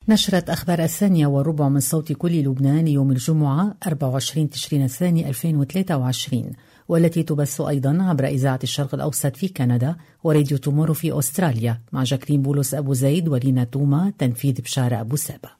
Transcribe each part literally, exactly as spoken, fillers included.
نشرت أخبار الثانية والربع من صوت كل لبنان يوم الجمعة أربعة وعشرين تشرين الثاني ألفين وثلاثة وعشرين، والتي تبث أيضا عبر إذاعة الشرق الأوسط في كندا وراديو تومورو في أستراليا، مع جاكلين بولس أبو زيد ولينا توما، تنفيذ بشارة أبو سابا.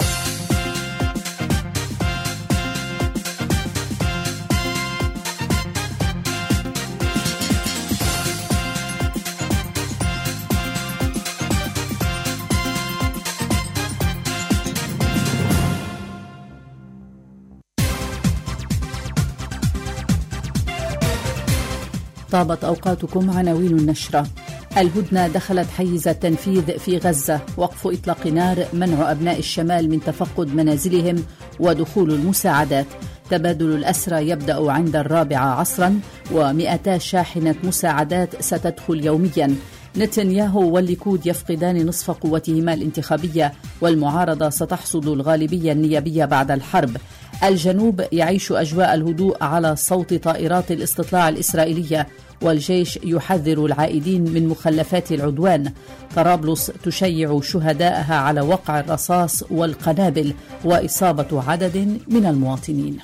طابت أوقاتكم. عناوين النشرة: الهدنة دخلت حيز التنفيذ في غزة، وقف إطلاق نار، منع أبناء الشمال من تفقد منازلهم ودخول المساعدات، تبادل الأسرى يبدأ عند الرابعة عصرا، ومئتا شاحنة مساعدات ستدخل يوميا، نتنياهو والليكود يفقدان نصف قوتهما الانتخابية، والمعارضة ستحصد الغالبية النيابية بعد الحرب، الجنوب يعيش أجواء الهدوء على صوت طائرات الاستطلاع الإسرائيلية، والجيش يحذر العائدين من مخلفات العدوان، طرابلس تشيع شهدائها على وقع الرصاص والقنابل وإصابة عدد من المواطنين.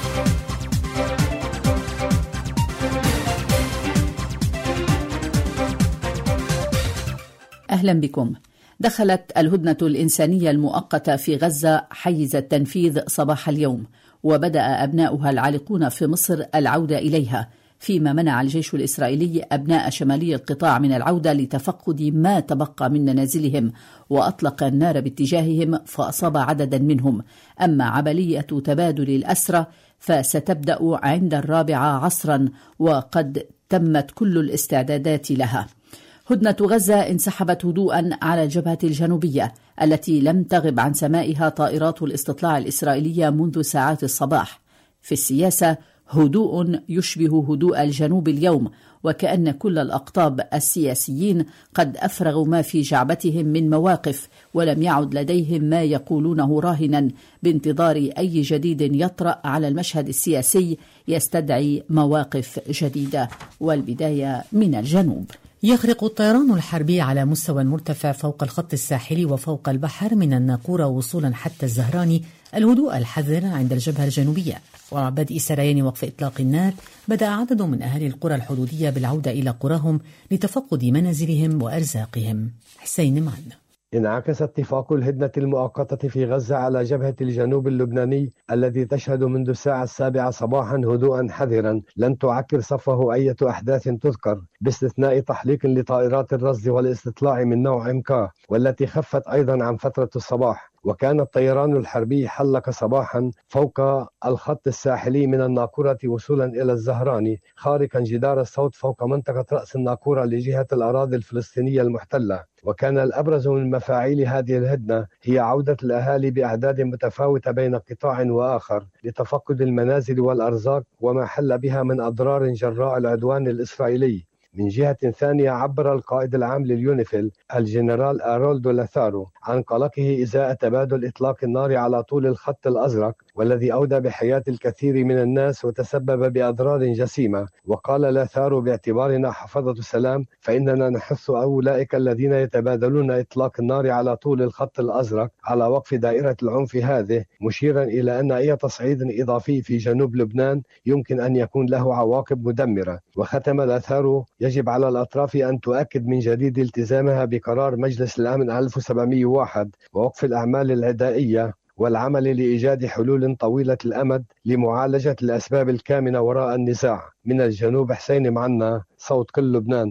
أهلا بكم. دخلت الهدنة الإنسانية المؤقتة في غزة حيز التنفيذ صباح اليوم، وبدأ أبناؤها العالقون في مصر العودة إليها، فيما منع الجيش الإسرائيلي أبناء شمالي القطاع من العودة لتفقد ما تبقى من منازلهم، وأطلق النار باتجاههم فأصاب عددا منهم. أما عملية تبادل الأسرى فستبدأ عند الرابعة عصرا، وقد تمت كل الاستعدادات لها. هدنة غزة انسحبت هدوءا على الجبهة الجنوبية التي لم تغب عن سمائها طائرات الاستطلاع الإسرائيلية منذ ساعات الصباح. في السياسة هدوء يشبه هدوء الجنوب اليوم، وكأن كل الأقطاب السياسيين قد أفرغوا ما في جعبتهم من مواقف، ولم يعد لديهم ما يقولونه راهنا بانتظار أي جديد يطرأ على المشهد السياسي يستدعي مواقف جديدة. والبداية من الجنوب. يغرق الطيران الحربي على مستوى مرتفع فوق الخط الساحلي وفوق البحر من الناقورة وصولا حتى الزهراني الهدوء الحذر عند الجبهة الجنوبية. ومع بدء سريان وقف إطلاق النار، بدأ عدد من أهالي القرى الحدودية بالعودة إلى قراهم لتفقد منازلهم وأرزاقهم. حسين معنا. انعكس اتفاق الهدنة المؤقتة في غزة على جبهة الجنوب اللبناني الذي تشهد منذ الساعة السابعة صباحا هدوءا حذرا لن تعكر صفه أي أحداث تذكر، باستثناء تحليق لطائرات الرصد والاستطلاع من نوع إمكا، والتي خفت أيضا عن فترة الصباح. وكان الطيران الحربي حلق صباحا فوق الخط الساحلي من الناقورة وصولا إلى الزهراني، خارقا جدار الصوت فوق منطقة رأس الناقورة لجهة الأراضي الفلسطينية المحتلة. وكان الأبرز من مفاعيل هذه الهدنة هي عودة الأهالي بأعداد متفاوتة بين قطاع وآخر لتفقد المنازل والأرزاق وما حل بها من أضرار جراء العدوان الإسرائيلي. من جهة ثانية، عبر القائد العام لليونيفيل الجنرال أرولدو لاثارو عن قلقه إزاء تبادل إطلاق النار على طول الخط الأزرق، والذي أودى بحياة الكثير من الناس وتسبب بأضرار جسيمة. وقال لاثارو: باعتبارنا حفظة السلام فإننا نحث أولئك الذين يتبادلون إطلاق النار على طول الخط الأزرق على وقف دائرة العنف هذه، مشيرا إلى أن أي تصعيد إضافي في جنوب لبنان يمكن أن يكون له عواقب مدمرة. وختم لاثارو: يجب على الأطراف أن تؤكد من جديد التزامها بقرار مجلس الأمن ألف وسبعمئة وواحد ووقف الأعمال العدائية، والعمل لإيجاد حلول طويلة الأمد لمعالجة الأسباب الكامنة وراء النزاع. من الجنوب، حسين معنا، صوت كل لبنان.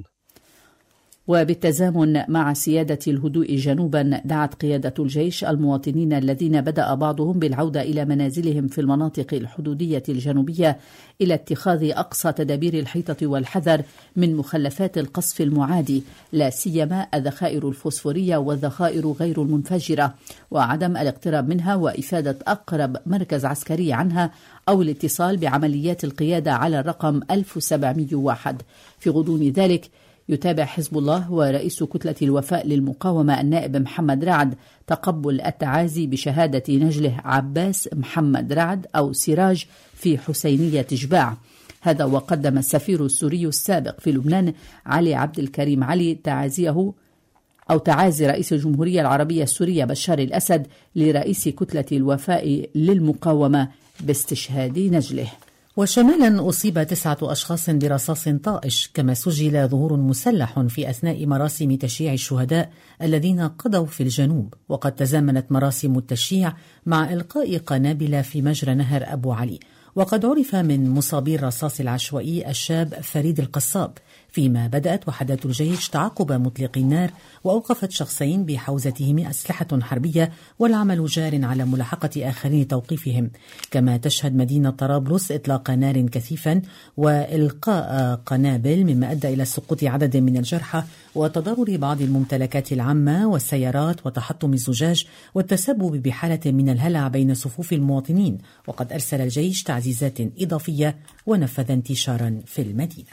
وبالتزامن مع سيادة الهدوء جنوبا، دعت قيادة الجيش المواطنين الذين بدأ بعضهم بالعودة إلى منازلهم في المناطق الحدودية الجنوبية إلى اتخاذ أقصى تدابير الحيطة والحذر من مخلفات القصف المعادي، لا سيما الذخائر الفوسفورية والذخائر غير المنفجرة، وعدم الاقتراب منها وإفادة أقرب مركز عسكري عنها أو الاتصال بعمليات القيادة على الرقم ألف وسبعمئة وواحد. في غضون ذلك، يتابع حزب الله ورئيس كتلة الوفاء للمقاومة النائب محمد رعد تقبل التعازي بشهادة نجله عباس محمد رعد أو سراج في حسينية جباع. هذا وقدم السفير السوري السابق في لبنان علي عبد الكريم علي تعازيه أو تعازي رئيس الجمهورية العربية السورية بشار الأسد لرئيس كتلة الوفاء للمقاومة باستشهاد نجله. وشمالا أصيب تسعة أشخاص برصاص طائش، كما سجل ظهور مسلح في أثناء مراسم تشييع الشهداء الذين قضوا في الجنوب، وقد تزامنت مراسم التشييع مع إلقاء قنابل في مجرى نهر أبو علي. وقد عرف من مصابي الرصاص العشوائي الشاب فريد القصاب، فيما بدأت وحدات الجيش تعقب مطلقي النار وأوقفت شخصين بحوزتهم أسلحة حربية، والعمل جار على ملاحقة آخرين توقيفهم. كما تشهد مدينة طرابلس إطلاق نار كثيفا وإلقاء قنابل، مما أدى إلى سقوط عدد من الجرحى وتضرر بعض الممتلكات العامة والسيارات وتحطم الزجاج والتسبب بحالة من الهلع بين صفوف المواطنين. وقد أرسل الجيش تعزيزات إضافية ونفذ انتشارا في المدينة.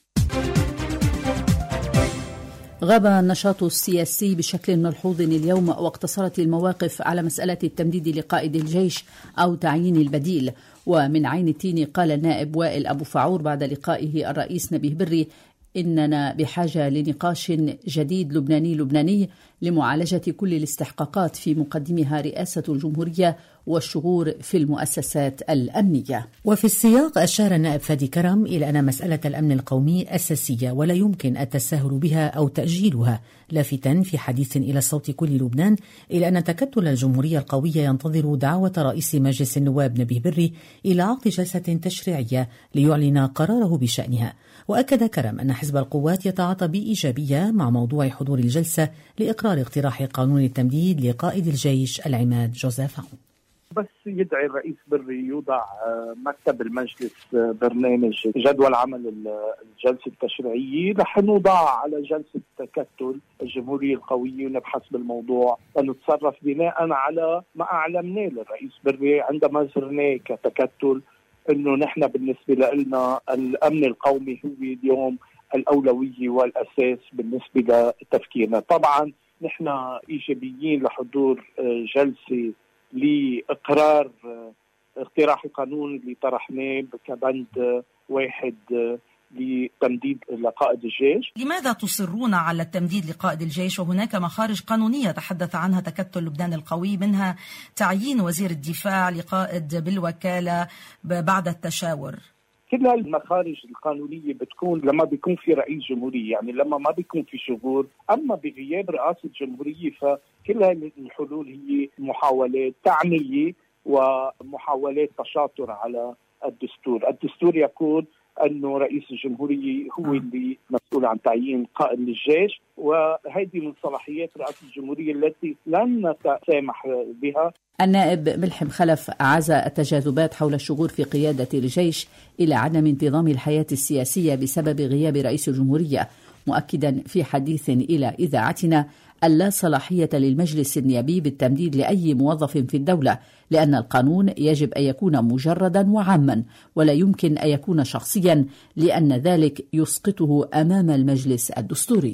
غاب النشاط السياسي بشكل ملحوظ اليوم، واقتصرت المواقف على مسألة التمديد لقائد الجيش أو تعيين البديل. ومن عين التين قال النائب وائل أبو فعور بعد لقائه الرئيس نبيه بري: إننا بحاجة لنقاش جديد لبناني لبناني لمعالجة كل الاستحقاقات، في مقدمها رئاسة الجمهورية والشغور في المؤسسات الأمنية. وفي السياق أشار النائب فادي كرم إلى أن مسألة الأمن القومي أساسية ولا يمكن التساهل بها أو تأجيلها، لافتا في حديث إلى صوت كل لبنان إلى أن تكتل الجمهورية القوية ينتظر دعوة رئيس مجلس النواب نبيه بري إلى عقد جلسة تشريعية ليعلن قراره بشأنها. وأكد كرم أن حزب القوات يتعاطى بإيجابية مع موضوع حضور الجلسة لإقرار اقتراح قانون التمديد لقائد الجيش العماد جوزيف عون. بس يدعي الرئيس بري يوضع مكتب المجلس برنامج جدول عمل الجلسة التشريعية، رح نوضع على جلسة تكتل الجمهورية القوية ونبحث بالموضوع ونتصرف بناء على ما أعلمناه للرئيس بري عندما زرناه كتكتل، إنه نحن بالنسبة لنا الأمن القومي هو اليوم الأولوية والأساس بالنسبة لتفكيرنا. طبعا نحن إيجابيين لحضور جلسة لإقرار اقتراح القانون اللي طرحناه كبند واحد لتمديد لقائد الجيش. لماذا تصرون على التمديد لقائد الجيش وهناك مخارج قانونية تحدث عنها تكتل لبنان القوي، منها تعيين وزير الدفاع لقائد بالوكالة بعد التشاور؟ كل المخارج القانونية بتكون لما بيكون في رئيس جمهورية، يعني لما ما بيكون في شغور. أما بغياب رئاسة جمهورية فكل هذه الحلول هي محاولات تعمية ومحاولات تشاطر على الدستور. الدستور يكون أنه رئيس الجمهورية هو اللي مسؤول عن تعيين قائد للجيش، وهذه من صلاحيات رئاسة الجمهورية التي لن نتسامح بها. النائب ملحم خلف عزى التجاذبات حول الشغور في قيادة الجيش إلى عدم انتظام الحياة السياسية بسبب غياب رئيس الجمهورية، مؤكدا في حديث إلى إذاعتنا أن لا صلاحية للمجلس النيابي بالتمديد لأي موظف في الدولة، لأن القانون يجب أن يكون مجردا وعاما ولا يمكن أن يكون شخصيا، لأن ذلك يسقطه أمام المجلس الدستوري.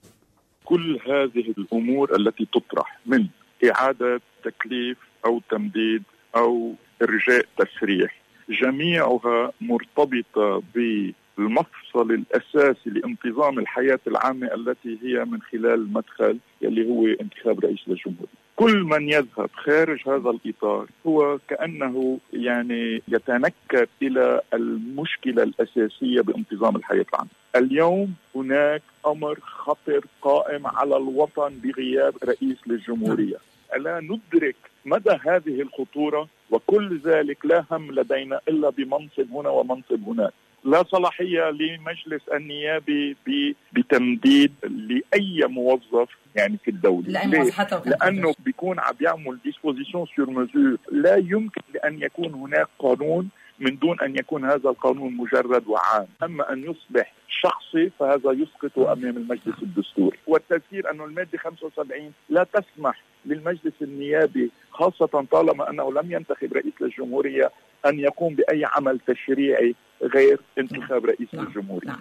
كل هذه الأمور التي تطرح من إعادة تكليف أو تمديد أو إرجاء تسريح، جميعها مرتبطة بالمفصل الأساسي لانتظام الحياة العامة التي هي من خلال المدخل يلي هو انتخاب رئيس للجمهورية. كل من يذهب خارج هذا الإطار هو كأنه يعني يتنكر إلى المشكلة الأساسية بانتظام الحياة العامة. اليوم هناك أمر خطر قائم على الوطن بغياب رئيس للجمهورية. ألا ندرك مدى هذه الخطورة؟ وكل ذلك لا هم لدينا إلا بمنصب هنا ومنصب هناك. لا صلاحية لمجلس النيابي بتمديد لأي موظف يعني في الدولة. ليه؟ لأنه بيكون عم يعمل ديسبوزيشن سور مزور. لا يمكن أن يكون هناك قانون من دون أن يكون هذا القانون مجرد وعام. أما أن يصبح شخصي فهذا يسقط أمام المجلس الدستوري. والتذكير أن المادة خمسة وسبعين لا تسمح للمجلس النيابي خاصة طالما أنه لم ينتخب رئيس للجمهورية أن يقوم بأي عمل تشريعي غير انتخاب رئيس للجمهورية.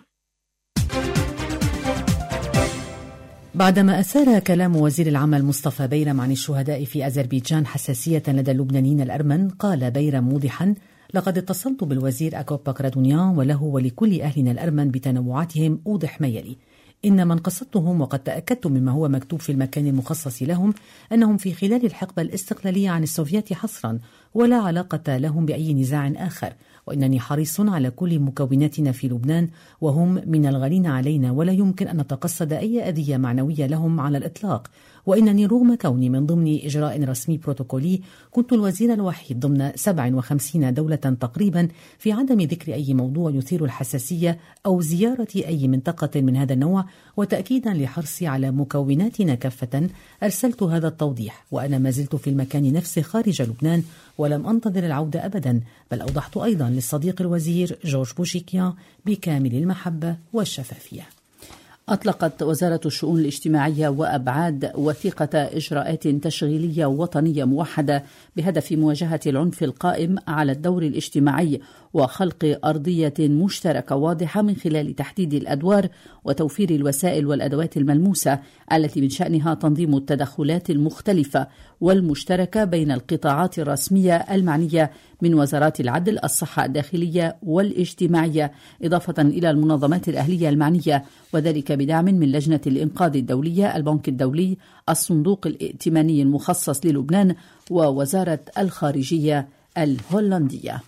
بعدما أثار كلام وزير العمل مصطفى بيرم عن الشهداء في أذربيجان حساسية لدى اللبنانيين الأرمن، قال بيرم موضحا: لقد اتصلت بالوزير أكوب بكرادونيان وله ولكل أهلنا الأرمن بتنوعاتهم أوضح ما يلي: إن من قصدتهم وقد تأكدت مما هو مكتوب في المكان المخصص لهم أنهم في خلال الحقبة الاستقلالية عن السوفيات حصرا ولا علاقة لهم بأي نزاع آخر، وإنني حريص على كل مكوناتنا في لبنان وهم من الغالين علينا ولا يمكن أن نتقصد أي أذية معنوية لهم على الإطلاق، وإنني رغم كوني من ضمن إجراء رسمي بروتوكولي كنت الوزير الوحيد ضمن سبع وخمسين دولة تقريبا في عدم ذكر أي موضوع يثير الحساسية أو زيارة أي منطقة من هذا النوع. وتأكيدا لحرصي على مكوناتنا كافة أرسلت هذا التوضيح، وأنا ما زلت في المكان نفسه خارج لبنان ولم أنتظر العودة أبدا، بل أوضحت أيضا للصديق الوزير جورج بوشيكيان بكامل المحبة والشفافية. أطلقت وزارة الشؤون الاجتماعية وأبعاد وثيقة إجراءات تشغيلية وطنية موحدة بهدف مواجهة العنف القائم على الدور الاجتماعي وخلق أرضية مشتركة واضحة من خلال تحديد الأدوار وتوفير الوسائل والأدوات الملموسة التي من شأنها تنظيم التدخلات المختلفة والمشتركة بين القطاعات الرسمية المعنية من وزارات العدل، الصحة الداخلية والاجتماعية، إضافة إلى المنظمات الأهلية المعنية، وذلك بدعم من لجنة الإنقاذ الدولية، البنك الدولي، الصندوق الائتماني المخصص للبنان ووزارة الخارجية الهولندية.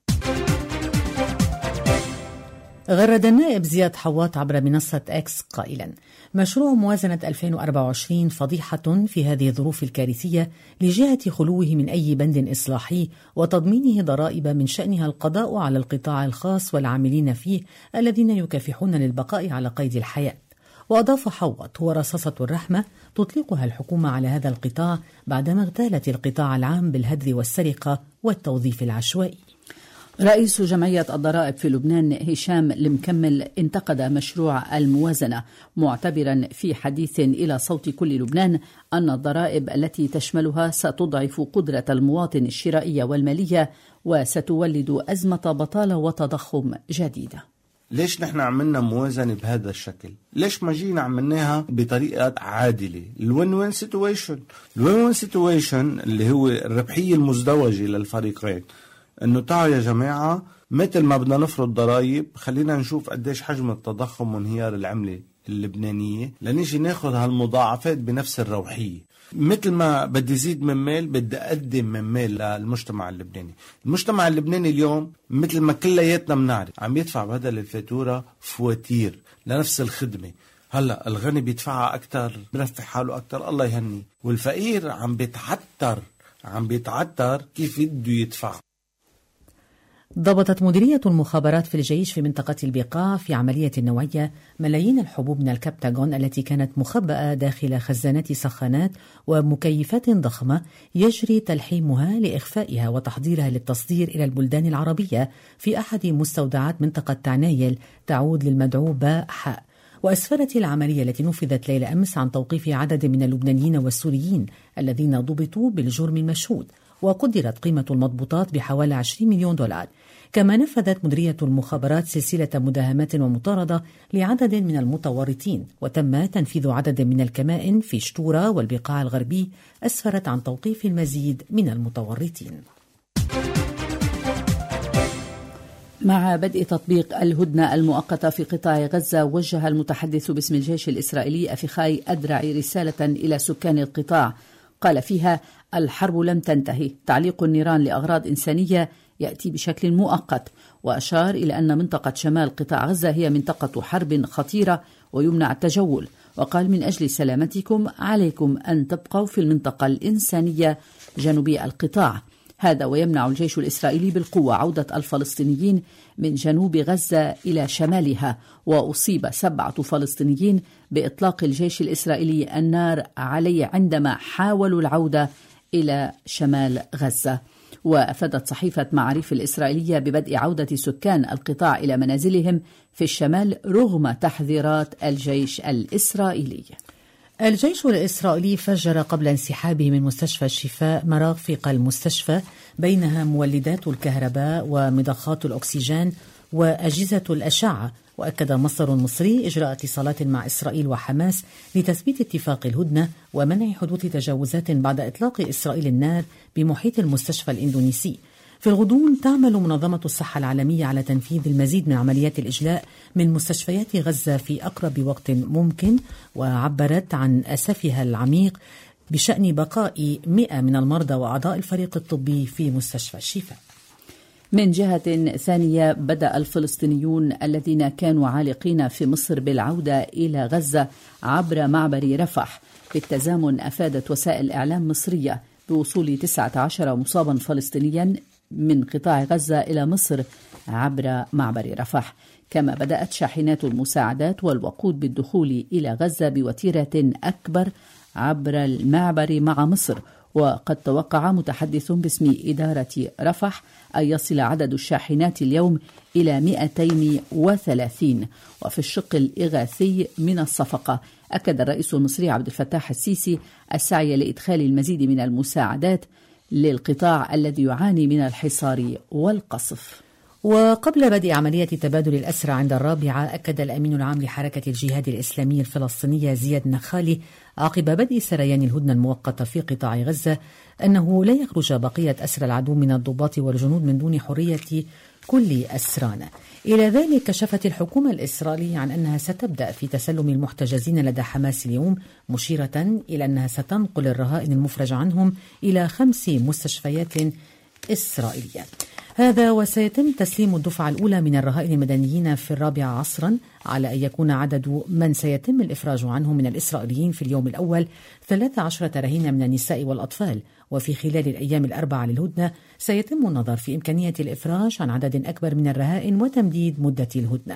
غرد النائب زياد حواط عبر منصة إكس قائلا: مشروع موازنة ألفين وأربعة وعشرين فضيحة في هذه الظروف الكارثية لجهة خلوه من أي بند إصلاحي وتضمينه ضرائب من شأنها القضاء على القطاع الخاص والعاملين فيه الذين يكافحون للبقاء على قيد الحياة. وأضاف حواط: هو رصاصة الرحمة تطلقها الحكومة على هذا القطاع بعدما اغتالت القطاع العام بالهدر والسرقة والتوظيف العشوائي. رئيس جمعية الضرائب في لبنان هشام المكمل انتقد مشروع الموازنة، معتبرا في حديث إلى صوت كل لبنان أن الضرائب التي تشملها ستضعف قدرة المواطن الشرائية والمالية وستولد أزمة بطالة وتضخم جديدة. ليش نحن عملنا موازنة بهذا الشكل؟ ليش ما جينا عملناها بطريقة عادلة؟ الوين وين سيتويشن الوين وين سيتويشن اللي هو الربحية المزدوجة للفريقين، انه تعالوا يا جماعة مثل ما بدنا نفرض ضرائب خلينا نشوف قديش حجم التضخم وانهيار العملة اللبنانية لنيجي ناخذ هالمضاعفات بنفس الروحية. مثل ما بدي زيد من مال بدي أقدم من مال للمجتمع اللبناني. المجتمع اللبناني اليوم مثل ما كلياتنا بنعرف عم يدفع بدل الفاتورة فواتير لنفس الخدمة. هلا الغني بيدفعها أكتر، برفع حاله أكتر، الله يهني، والفقير عم بيتعتر عم بيتعتر كيف بده يدفع. ضبطت مديرية المخابرات في الجيش في منطقة البقاع في عملية نوعية ملايين الحبوب من الكبتاغون التي كانت مخبأة داخل خزانات سخانات ومكيفات ضخمة يجري تلحيمها لإخفائها وتحضيرها للتصدير إلى البلدان العربية في أحد مستودعات منطقة تعنايل تعود للمدعو باحاء. وأسفرت العملية التي نفذت ليلة أمس عن توقيف عدد من اللبنانيين والسوريين الذين ضبطوا بالجرم المشهود، وقدرت قيمة المضبوطات بحوالي عشرين مليون دولار. كما نفذت مديرية المخابرات سلسلة مداهمات ومطاردة لعدد من المتورطين، وتم تنفيذ عدد من الكمائن في شتورة والبقاع الغربي أسفرت عن توقيف المزيد من المتورطين. مع بدء تطبيق الهدنة المؤقتة في قطاع غزة، وجه المتحدث باسم الجيش الإسرائيلي أفيخاي أدرعي رسالة إلى سكان القطاع قال فيها: الحرب لم تنتهي، تعليق النيران لأغراض إنسانية يأتي بشكل مؤقت. وأشار إلى أن منطقة شمال قطاع غزة هي منطقة حرب خطيرة ويمنع التجول، وقال: من أجل سلامتكم عليكم أن تبقوا في المنطقة الإنسانية جنوبي القطاع. هذا ويمنع الجيش الإسرائيلي بالقوة عودة الفلسطينيين من جنوب غزة إلى شمالها. وأصيب سبعة فلسطينيين بإطلاق الجيش الإسرائيلي النار عليه عندما حاولوا العودة إلى شمال غزة. وأفادت صحيفة معاريف الإسرائيلية ببدء عودة سكان القطاع إلى منازلهم في الشمال رغم تحذيرات الجيش الإسرائيلي. الجيش الإسرائيلي فجر قبل انسحابه من مستشفى الشفاء مرافق المستشفى، بينها مولدات الكهرباء ومضخات الأكسجين وأجهزة الأشعة. وأكد مصدر مصري إجراء اتصالات مع إسرائيل وحماس لتثبيت اتفاق الهدنة ومنع حدوث تجاوزات بعد إطلاق إسرائيل النار بمحيط المستشفى الإندونيسي. في الغضون تعمل منظمة الصحة العالمية على تنفيذ المزيد من عمليات الإجلاء من مستشفيات غزة في أقرب وقت ممكن، وعبرت عن أسفها العميق بشأن بقاء مئة من المرضى وأعضاء الفريق الطبي في مستشفى الشفاء. من جهة ثانية، بدأ الفلسطينيون الذين كانوا عالقين في مصر بالعودة إلى غزة عبر معبر رفح. بالتزامن أفادت وسائل إعلام مصرية بوصول تسعة عشر مصابا فلسطينيا من قطاع غزة إلى مصر عبر معبر رفح. كما بدأت شاحنات المساعدات والوقود بالدخول إلى غزة بوتيرة أكبر عبر المعبر مع مصر. وقد توقع متحدث باسم إدارة رفح أن يصل عدد الشاحنات اليوم إلى مئتين وثلاثين. وفي الشق الإغاثي من الصفقة، أكد الرئيس المصري عبد الفتاح السيسي السعي لإدخال المزيد من المساعدات للقطاع الذي يعاني من الحصار والقصف. وقبل بدء عملية تبادل الأسرى عند الرابعة، أكد الأمين العام لحركة الجهاد الإسلامي الفلسطينية زياد نخالي عقب بدء سريان الهدنة المؤقتة في قطاع غزة أنه لا يخرج بقية أسرى العدو من الضباط والجنود من دون حرية كل أسرانا. إلى ذلك كشفت الحكومة الإسرائيلية عن أنها ستبدأ في تسلم المحتجزين لدى حماس اليوم، مشيرة إلى أنها ستنقل الرهائن المفرج عنهم إلى خمس مستشفيات إسرائيلية. هذا وسيتم تسليم الدفعة الأولى من الرهائن المدنيين في الرابعة عصرا، على أن يكون عدد من سيتم الإفراج عنهم من الإسرائيليين في اليوم الأول ثلاث عشرة رهينة من النساء والأطفال. وفي خلال الأيام الأربعة للهدنة سيتم النظر في إمكانية الإفراج عن عدد أكبر من الرهائن وتمديد مدة الهدنة.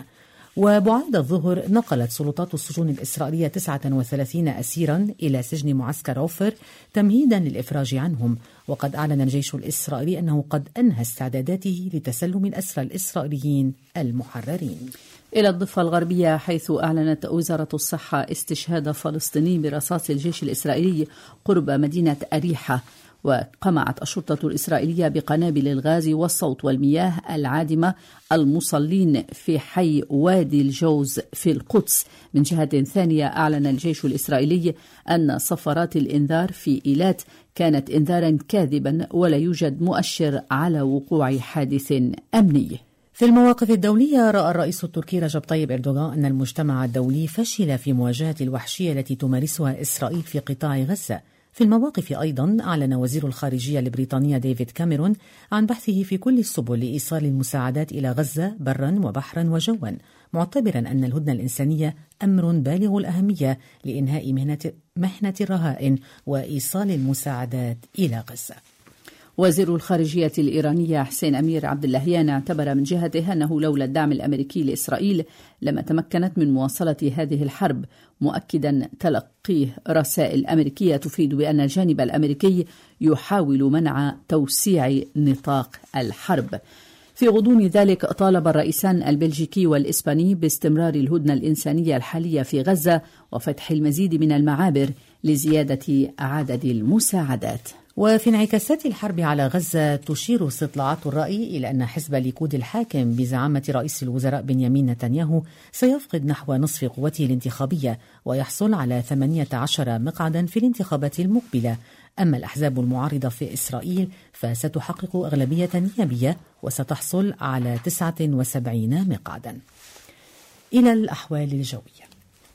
وبعد الظهر نقلت سلطات السجون الإسرائيلية تسعة وثلاثين أسيرا إلى سجن معسكر عفر تمهيدا للإفراج عنهم. وقد أعلن الجيش الإسرائيلي أنه قد أنهى استعداداته لتسلم الأسرى الإسرائيليين المحررين. إلى الضفة الغربية، حيث أعلنت وزارة الصحة استشهاد فلسطيني برصاص الجيش الإسرائيلي قرب مدينة أريحة. وقمعت الشرطة الإسرائيلية بقنابل الغاز والصوت والمياه العادمة المصلين في حي وادي الجوز في القدس. من جهة ثانية، أعلن الجيش الإسرائيلي أن صفارات الإنذار في إيلات كانت إنذارا كاذبا ولا يوجد مؤشر على وقوع حادث أمني. في المواقف الدولية، رأى الرئيس التركي رجب طيب إردوغان أن المجتمع الدولي فشل في مواجهة الوحشية التي تمارسها إسرائيل في قطاع غزة. في المواقف أيضا، أعلن وزير الخارجية البريطانية ديفيد كاميرون عن بحثه في كل السبل لإيصال المساعدات إلى غزة برا وبحرا وجوا، معتبرا أن الهدنة الإنسانية أمر بالغ الأهمية لإنهاء مهنة, محنة الرهائن وإيصال المساعدات إلى غزة. وزير الخارجية الإيرانية حسين أمير عبد اللهيان اعتبر من جهته أنه لولا الدعم الأمريكي لإسرائيل لما تمكنت من مواصلة هذه الحرب، مؤكدا تلقيه رسائل أمريكية تفيد بأن الجانب الأمريكي يحاول منع توسيع نطاق الحرب. في غضون ذلك، طالب الرئيسان البلجيكي والإسباني باستمرار الهدنة الإنسانية الحالية في غزة وفتح المزيد من المعابر لزيادة عدد المساعدات. وفي انعكاسات الحرب على غزة، تشير استطلاعات الرأي إلى أن حزب الليكود الحاكم بزعامة رئيس الوزراء بنيامين نتنياهو سيفقد نحو نصف قوته الانتخابية ويحصل على ثمانية عشر مقعدا في الانتخابات المقبلة. أما الأحزاب المعارضة في إسرائيل فستحقق أغلبية نيابية وستحصل على تسعة وسبعين مقعدا. إلى الأحوال الجوية.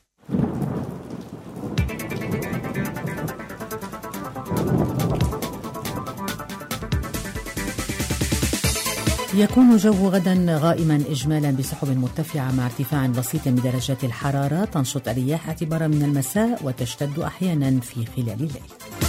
يكون جو غدا غائما إجمالا بسحب مرتفعة مع ارتفاع بسيط بدرجات الحرارة. تنشط الرياح اعتبارا من المساء وتشتد أحيانا في خلال الليل.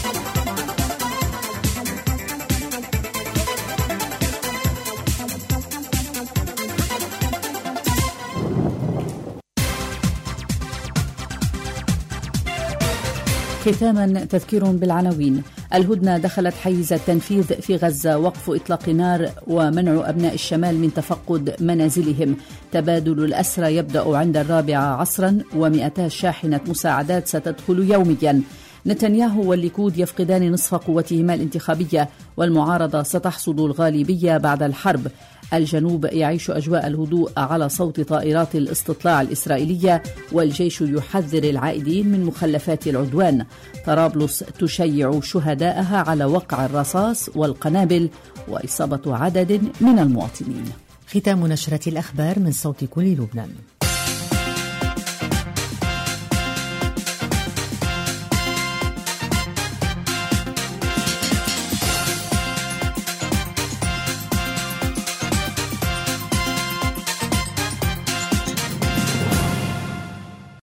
ختاما تذكير بالعناوين. الهدنة دخلت حيز التنفيذ في غزة، وقف إطلاق نار ومنع أبناء الشمال من تفقد منازلهم. تبادل الأسرى يبدأ عند الرابعة عصرا، ومئتا شاحنة مساعدات ستدخل يوميا. نتنياهو والليكود يفقدان نصف قوتهما الانتخابية، والمعارضة ستحصد الغالبية بعد الحرب. الجنوب يعيش أجواء الهدوء على صوت طائرات الاستطلاع الإسرائيلية، والجيش يحذر العائدين من مخلفات العدوان. طرابلس تشيع شهدائها على وقع الرصاص والقنابل وإصابة عدد من المواطنين. ختام نشرة الأخبار من صوت كل لبنان.